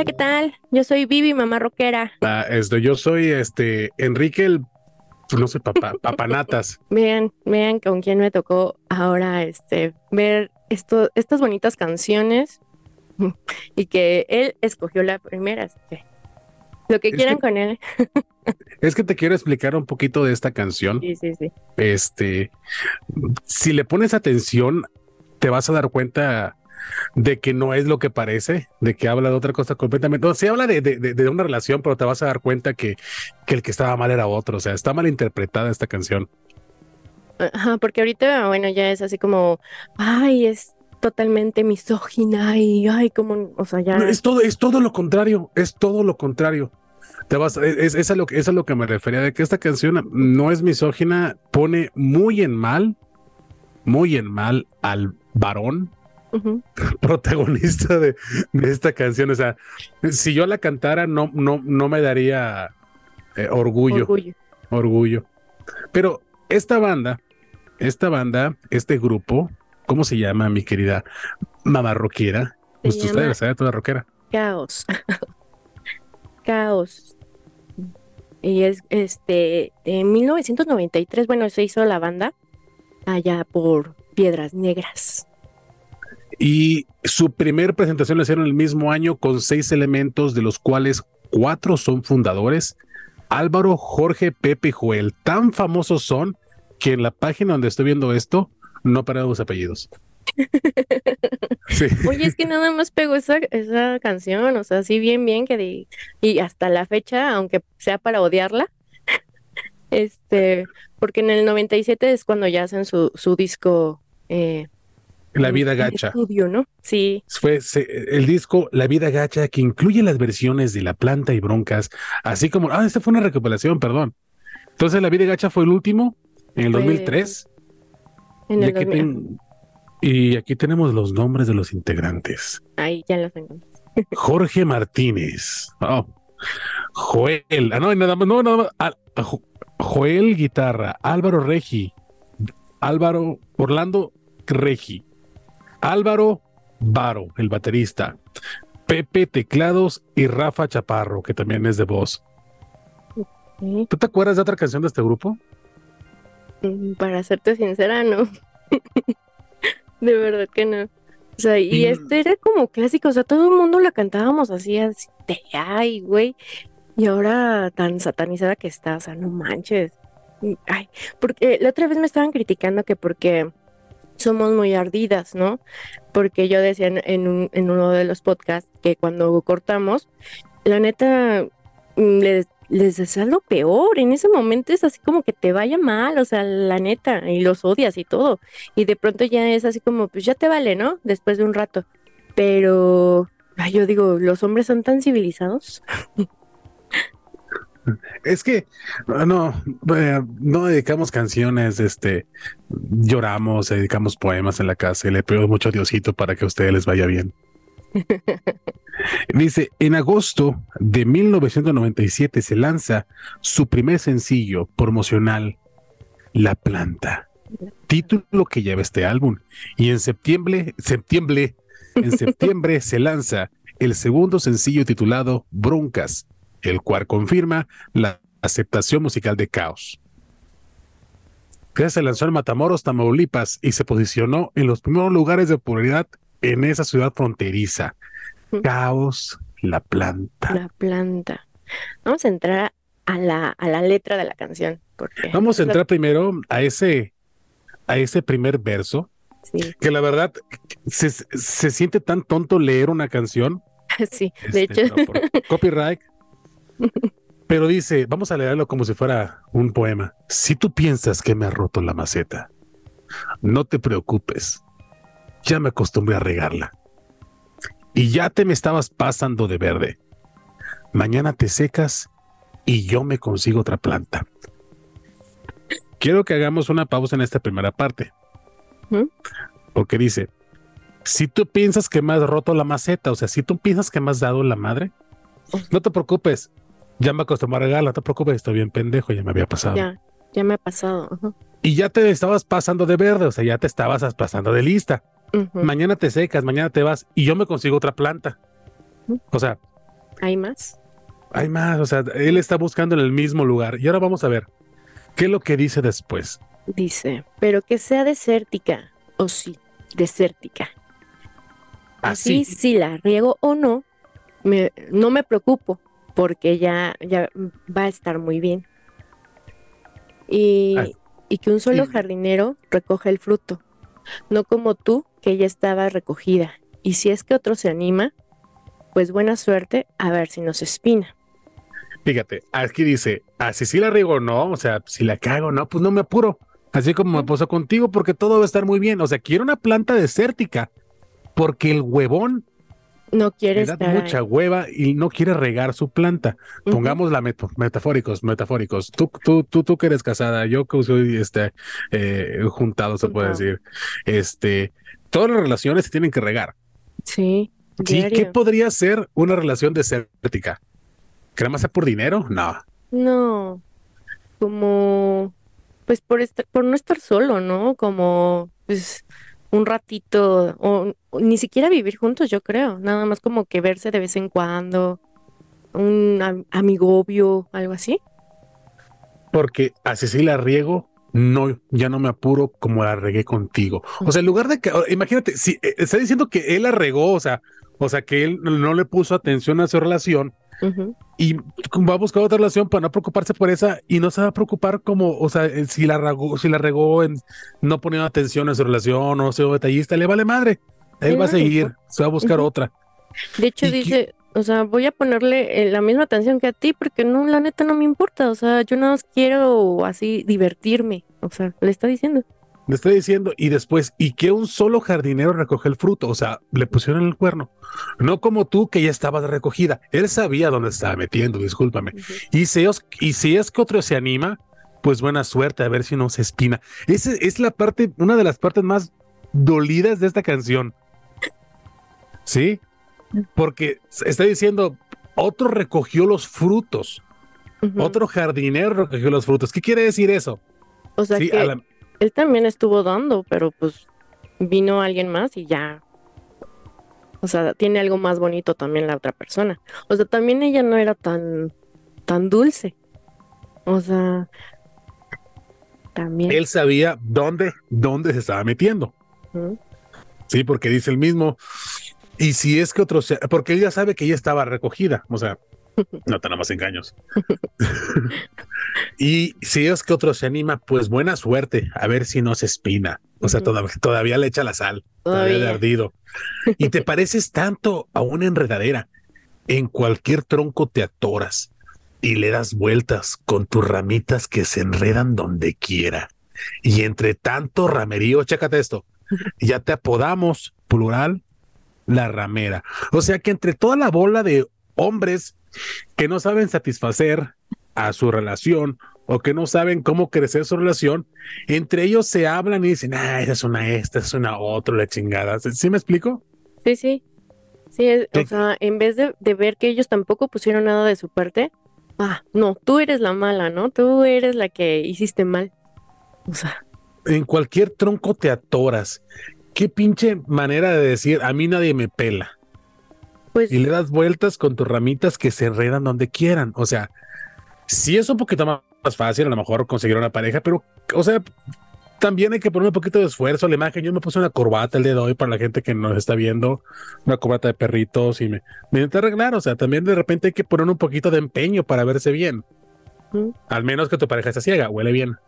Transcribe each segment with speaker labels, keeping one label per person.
Speaker 1: ¿qué tal? Yo soy Vivi, mamá rockera.
Speaker 2: Yo soy Enrique no sé, papanatas.
Speaker 1: Vean con quién me tocó ahora ver estas bonitas canciones y que él escogió la primera, así que lo que
Speaker 2: Es
Speaker 1: quieran
Speaker 2: que,
Speaker 1: con él.
Speaker 2: es que te quiero explicar un poquito de esta canción.
Speaker 1: Sí, sí, sí.
Speaker 2: Este, si le pones atención, te vas a dar cuenta de que no es lo que parece, de que habla de otra cosa completamente. No, sí habla de una relación, pero te vas a dar cuenta que el que estaba mal era otro. O sea, está mal interpretada esta canción.
Speaker 1: Ajá, porque ahorita, bueno, ya es así como, ay, es totalmente misógina y, ay, como, o sea,
Speaker 2: No,
Speaker 1: ya.
Speaker 2: es todo lo contrario, es todo lo contrario. Es a lo que me refería, de que esta canción no es misógina, pone muy en mal al varón
Speaker 1: Ujú.
Speaker 2: protagonista de esta canción. O sea, si yo la cantara, no me daría orgullo,
Speaker 1: Orgullo.
Speaker 2: orgullo. Pero este grupo, ¿cómo se llama, mi querida mamá rockera?
Speaker 1: Se
Speaker 2: Usted
Speaker 1: llama
Speaker 2: sabe toda rockera.
Speaker 1: Caos. Caos. Y es en 1993, bueno, se hizo la banda allá por Piedras Negras.
Speaker 2: Y su primer presentación la hicieron el mismo año con 6 elementos, de los cuales 4 son fundadores: Álvaro, Jorge, Pepe y Joel. Tan famosos son que en la página donde estoy viendo esto no aparecen los apellidos. Sí.
Speaker 1: Oye, es que nada más pegó esa canción, o sea, sí, bien, bien, y hasta la fecha, aunque sea para odiarla, porque en el 97 es cuando ya hacen su disco
Speaker 2: La vida
Speaker 1: en
Speaker 2: gacha.
Speaker 1: estudio, ¿no? Sí,
Speaker 2: El disco La vida gacha, que incluye las versiones de La planta y Broncas, así como, esta fue una recopilación, perdón. Entonces La vida gacha fue el último en el
Speaker 1: fue
Speaker 2: 2003.
Speaker 1: en
Speaker 2: y
Speaker 1: el
Speaker 2: aquí
Speaker 1: 2000. Ajá,
Speaker 2: ten- y aquí tenemos los nombres de los integrantes.
Speaker 1: ahí ya los encontré.
Speaker 2: Jorge Martínez. Joel. No, nada más, no, nada más. Joel, guitarra. Álvaro Regi. Álvaro Orlando Regi. Álvaro Varo, el baterista. Pepe, teclados. Y Rafa Chaparro, que también es de voz.
Speaker 1: Sí.
Speaker 2: ¿Tú te acuerdas de otra canción de este grupo?
Speaker 1: Para serte sincera, no, de verdad que no. O sea,
Speaker 2: Y
Speaker 1: y era como clásico, o sea, todo el mundo la cantábamos así de, ay, güey. Y ahora tan satanizada que está, o sea, no manches. Ay, porque la otra vez me estaban criticando que porque somos muy ardidas, ¿no? Porque yo decía en uno de los podcasts que cuando cortamos, la neta, les desea lo peor. En ese momento es así como que te vaya mal, o sea, la neta, y los odias y todo. Y de pronto ya es así como, pues ya te vale, ¿no? Después de un rato. Pero, ay, yo digo, los hombres son tan civilizados.
Speaker 2: es que no dedicamos canciones, lloramos, dedicamos poemas en la casa y le pido mucho a Diosito para que a ustedes les vaya bien. Dice, en agosto de 1997 se lanza su primer sencillo promocional, La Planta, título que lleva este álbum. Y en septiembre se lanza el segundo sencillo titulado Broncas, el cual confirma la aceptación musical de Caos. Que se lanzó en Matamoros, Tamaulipas, y se posicionó en los primeros lugares de popularidad en esa ciudad fronteriza. Caos, La Planta.
Speaker 1: La planta. Vamos a entrar a la letra de la canción, porque
Speaker 2: Vamos a
Speaker 1: es lo
Speaker 2: entrar primero a ese primer verso,
Speaker 1: sí,
Speaker 2: que la verdad se siente tan tonto leer una canción,
Speaker 1: sí, de hecho,
Speaker 2: pero por copyright, pero dice, vamos a leerlo como si fuera un poema. Si tú piensas que me ha roto la maceta, no te preocupes, ya me acostumbré a regarla. Y ya te me estabas pasando de verde. Mañana te secas y yo me consigo otra planta. Quiero que hagamos una pausa en esta primera parte,
Speaker 1: ¿Mm?
Speaker 2: porque dice, si tú piensas que me has roto la maceta, o sea, si tú piensas que me has dado la madre, no te preocupes, ya me acostumbré a regalar, no te preocupes, estoy bien pendejo, ya me había pasado.
Speaker 1: Ya me ha pasado. Ajá.
Speaker 2: Y ya te estabas pasando de verde, o sea, ya te estabas pasando de lista.
Speaker 1: Ujú,
Speaker 2: Mañana te secas, mañana te vas y yo me consigo otra planta.
Speaker 1: ujú.
Speaker 2: O sea,
Speaker 1: ¿Hay más?
Speaker 2: Hay más, o sea, él está buscando en el mismo lugar. Y ahora vamos a ver, ¿qué es lo que dice después?
Speaker 1: Dice, pero que sea desértica, o sí, desértica. Así,
Speaker 2: Así.
Speaker 1: si la riego o no, no me preocupo, porque ya va a estar muy bien.
Speaker 2: Ah,
Speaker 1: Y que un solo
Speaker 2: y
Speaker 1: jardinero recoja el fruto, no como tú, que ya estaba recogida. Y si es que otro se anima, pues buena suerte, a ver si nos espina.
Speaker 2: fíjate, aquí dice, así si la riego o no, o sea, si la cago, no, pues no me apuro. Así como me
Speaker 1: ¿Mm?
Speaker 2: pasó contigo, porque todo va a estar muy bien. O sea, quiero una planta desértica, porque el huevón
Speaker 1: No quiere
Speaker 2: le da
Speaker 1: estar
Speaker 2: mucha
Speaker 1: ahí.
Speaker 2: hueva y no quiere regar su planta.
Speaker 1: Ujú,
Speaker 2: Pongámosla metafóricos, metafóricos. Tú que eres casada, yo que soy juntado, se puede
Speaker 1: juntado.
Speaker 2: decir. Este, todas las relaciones se tienen que regar.
Speaker 1: Sí,
Speaker 2: Sí, ¿qué
Speaker 1: diario.
Speaker 2: podría ser una relación desértica? ¿Que nada más sea por dinero? No.
Speaker 1: No, como, pues por no estar solo, ¿no? Como, pues, un ratito, o ni siquiera vivir juntos, yo creo. Nada más como que verse de vez en cuando, un amigobio, algo así.
Speaker 2: Porque así si la riego, no, ya no me apuro como la regué contigo. O sea, en
Speaker 1: Ujú,
Speaker 2: lugar de que, imagínate, si está diciendo que él la regó, o sea, que él no le puso atención a su relación
Speaker 1: ujú.
Speaker 2: y va a buscar otra relación para no preocuparse por esa y no se va a preocupar como, o sea, si la regó en no poniendo atención a su relación o no sido detallista, le vale madre. Él
Speaker 1: Él
Speaker 2: va a
Speaker 1: no le
Speaker 2: seguir,
Speaker 1: importa.
Speaker 2: se va a buscar
Speaker 1: Ujú.
Speaker 2: otra.
Speaker 1: De hecho,
Speaker 2: Y que,
Speaker 1: dice, o sea, voy a ponerle la misma atención que a ti porque no, la neta no me importa. O sea, yo nada más quiero así divertirme. O sea, le está diciendo.
Speaker 2: le estoy diciendo, y después, y que un solo jardinero recoge el fruto, o sea, le pusieron el cuerno. No como tú que ya estabas recogida. Él sabía dónde estaba metiendo, discúlpame.
Speaker 1: Ujú.
Speaker 2: Y si es que otro se anima, pues buena suerte, a ver si no se espina. Esa es la parte, una de las partes más dolidas de esta canción, ¿sí? Porque está diciendo, otro recogió los frutos,
Speaker 1: Ujú.
Speaker 2: otro jardinero recogió los frutos. ¿Qué quiere decir eso?
Speaker 1: O sea
Speaker 2: Sí,
Speaker 1: que él también estuvo dando, pero pues vino alguien más y ya, o sea, tiene algo más bonito también la otra persona. O sea, también ella no era tan dulce. O sea, también.
Speaker 2: él sabía dónde se estaba metiendo.
Speaker 1: Ujú.
Speaker 2: Sí, porque dice el mismo, y si es que otro, porque él ya sabe que ella estaba recogida, o sea, no tenemos engaños. Y si es que otro se anima, pues buena suerte, a ver si no se espina. O sea,
Speaker 1: Ujú.
Speaker 2: todavía le echa la sal, todavía de
Speaker 1: Todavía.
Speaker 2: ardido. Y te pareces tanto a una enredadera. En cualquier tronco te atoras y le das vueltas con tus ramitas que se enredan donde quiera. Y entre tanto ramerío, chécate esto, ya te apodamos, plural, la ramera. O sea que entre toda la bola de hombres que no saben satisfacer a su relación o que no saben cómo crecer su relación, entre ellos se hablan y dicen, ah, esta es una otra, la chingada. ¿Sí me explico?
Speaker 1: Sí, sí. Sí, o
Speaker 2: Que
Speaker 1: sea, en vez de ver que ellos tampoco pusieron nada de su parte, no, tú eres la mala, ¿no? Tú eres la que hiciste mal. O sea,
Speaker 2: en cualquier tronco te atoras. Qué pinche manera de decir, a mí nadie me pela. Y le
Speaker 1: pues
Speaker 2: das vueltas con tus ramitas que se enredan donde quieran. O sea, sí es un poquito más fácil a lo mejor conseguir una pareja, pero, o sea, también hay que poner un poquito de esfuerzo a la imagen. Yo me puse una corbata el día de hoy para la gente que nos está viendo, una corbata de perritos y me intenté arreglar. O sea, también de repente hay que poner un poquito de empeño para verse bien.
Speaker 1: mm.
Speaker 2: Al menos que tu pareja esté ciega, huele bien.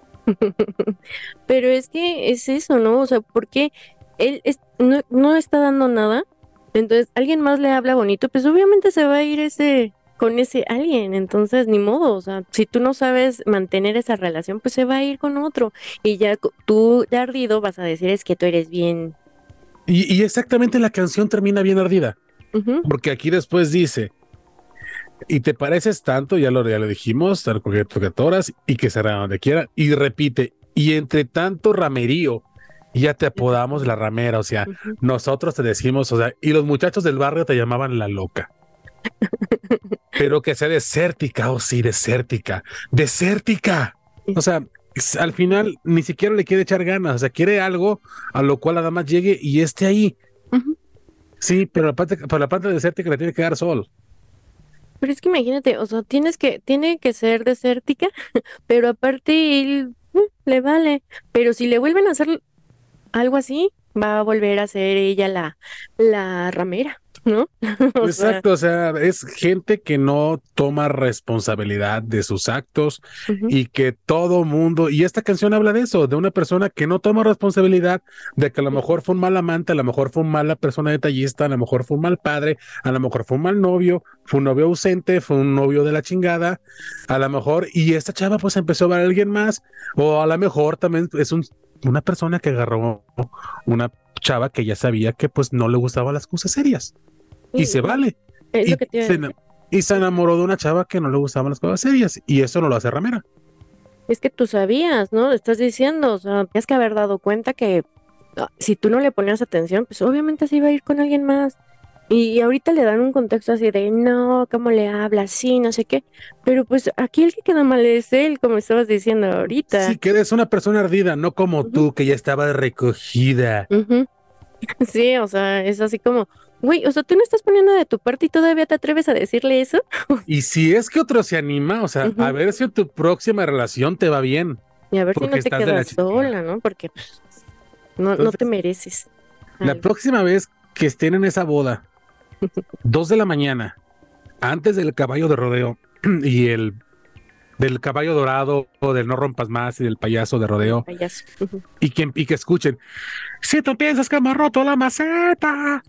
Speaker 1: Pero es que es eso, ¿no? O sea, porque no está dando nada, entonces alguien más le habla bonito, pues obviamente se va a ir con ese alguien, entonces ni modo, o sea, si tú no sabes mantener esa relación, pues se va a ir con otro y ya tú de ardido vas a decir es que tú eres bien.
Speaker 2: Y exactamente la canción termina bien ardida,
Speaker 1: Ujú,
Speaker 2: porque aquí después dice, y te pareces tanto, ya lo dijimos, tal que todas y que será donde quiera, y repite, y entre tanto ramerío, ya te
Speaker 1: ya te
Speaker 2: apodamos la
Speaker 1: puedo.
Speaker 2: ramera, o sea,
Speaker 1: Ujú.
Speaker 2: nosotros te decimos, o sea, y los muchachos del barrio te llamaban la loca, pero que sea desértica, oh sí, desértica, desértica. O sea, al final ni siquiera le quiere echar ganas, o sea, quiere algo a lo cual nada más llegue y esté ahí.
Speaker 1: Ujú.
Speaker 2: Sí, pero para la planta desértica le tiene que dar sol.
Speaker 1: Pero es que imagínate, o sea, tiene que ser desértica, pero aparte él le vale. Pero si le vuelven a hacer algo así, va a volver a ser ella la ramera, ¿no? O sea,
Speaker 2: Exacto, o sea, es gente que no toma responsabilidad de sus actos
Speaker 1: ujú,
Speaker 2: y que todo mundo, y esta canción habla de eso, de una persona que no toma responsabilidad de que a lo mejor fue un mal amante, a lo mejor fue una mala persona detallista, a lo mejor fue un mal padre, a lo mejor fue un mal novio, fue un novio ausente, fue un novio de la chingada, a lo mejor, y esta chava pues empezó a ver a alguien más, o a lo mejor también es una persona que agarró una chava que ya sabía que pues no le gustaban las cosas serias y se
Speaker 1: y
Speaker 2: vale.
Speaker 1: es lo
Speaker 2: Y
Speaker 1: que te iba a
Speaker 2: se,
Speaker 1: decir.
Speaker 2: y se enamoró de una chava que no le gustaban las cosas serias y eso no lo hace ramera.
Speaker 1: Es que tú sabías, ¿no? Estás diciendo, o sea, tienes que haber dado cuenta que si tú no le ponías atención, pues obviamente se iba a ir con alguien más. Y ahorita le dan un contexto así de, no, ¿cómo le habla? Sí, no sé qué. Pero pues aquí el que queda mal es él, como estabas diciendo
Speaker 2: Sí,
Speaker 1: ahorita.
Speaker 2: que eres una persona ardida, no como
Speaker 1: Ujú,
Speaker 2: tú que ya estaba recogida.
Speaker 1: ujú. Sí, o sea, es así como, güey, o sea, tú no estás poniendo de tu parte y todavía te atreves a decirle eso.
Speaker 2: Y si es que otro se anima, o sea, a
Speaker 1: Ujú.
Speaker 2: ver si en tu próxima relación te va bien,
Speaker 1: Y a ver si
Speaker 2: porque
Speaker 1: no te
Speaker 2: estás de la
Speaker 1: quedas sola,
Speaker 2: chingada.
Speaker 1: ¿no? Porque pues, no te
Speaker 2: Entonces,
Speaker 1: mereces
Speaker 2: la
Speaker 1: algo.
Speaker 2: próxima vez que estén en esa boda, 2 de la mañana, antes del caballo de rodeo y el del caballo dorado, o del no rompas más y del payaso de
Speaker 1: El
Speaker 2: rodeo,
Speaker 1: payaso. Ujú.
Speaker 2: y que escuchen, si tú piensas que me ha roto la maceta.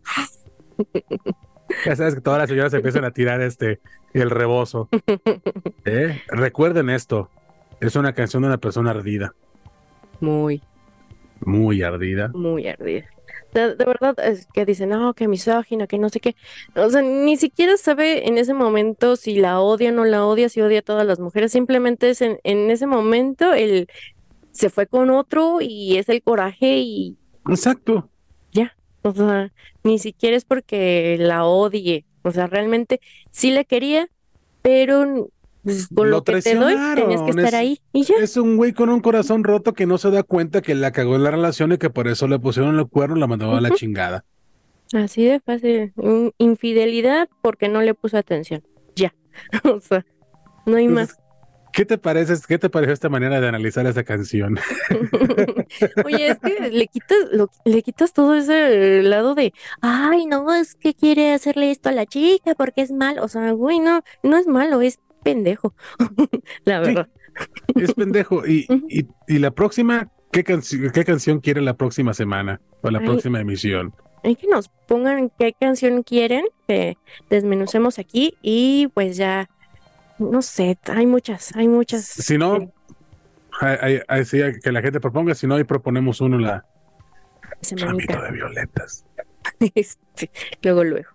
Speaker 2: Ya sabes que todas las señoras empiezan a tirar el rebozo. Recuerden esto. Es una canción de una persona ardida,
Speaker 1: Muy,
Speaker 2: muy ardida.
Speaker 1: muy ardida. De verdad es que dicen, no, que misógina, que no sé qué. O sea, ni siquiera sabe en ese momento si la odia o no la odia, si odia a todas las mujeres. Simplemente es en ese momento él se fue con otro y es el coraje y
Speaker 2: Exacto.
Speaker 1: ya. O sea, ni siquiera es porque la odie. O sea, realmente sí la quería, pero pues, con lo
Speaker 2: Lo
Speaker 1: que te doy, tenías que
Speaker 2: traicionaron.
Speaker 1: estar ahí y ya.
Speaker 2: Es un güey con un corazón roto que no se da cuenta que la cagó en la relación y que por eso le pusieron el cuerno y la mandaron a la
Speaker 1: Ujú.
Speaker 2: chingada.
Speaker 1: Así de fácil. Infidelidad porque no le puso atención. Ya. O sea, no hay más.
Speaker 2: Entonces, ¿qué te parece? ¿Qué te pareció esta manera de analizar esta canción?
Speaker 1: Oye, es que le quitas todo ese lado de, ay, no, es que quiere hacerle esto a la chica porque es malo. O sea, güey, no es malo, es pendejo, la
Speaker 2: Sí,
Speaker 1: verdad.
Speaker 2: es pendejo.
Speaker 1: Ujú.
Speaker 2: Y la próxima, qué canción quiere la próxima semana o la
Speaker 1: Hay,
Speaker 2: próxima emisión?
Speaker 1: hay que nos pongan qué canción quieren, que desmenucemos aquí y pues ya, no sé, hay muchas.
Speaker 2: Si no, sí, que la gente proponga, si no, ahí proponemos uno, la Ramito
Speaker 1: Semanita.
Speaker 2: de Violetas.
Speaker 1: Sí, luego, luego.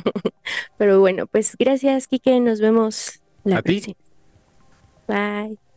Speaker 1: Pero bueno, pues gracias, Kike. Nos vemos la
Speaker 2: ¿A ti?
Speaker 1: próxima. Bye.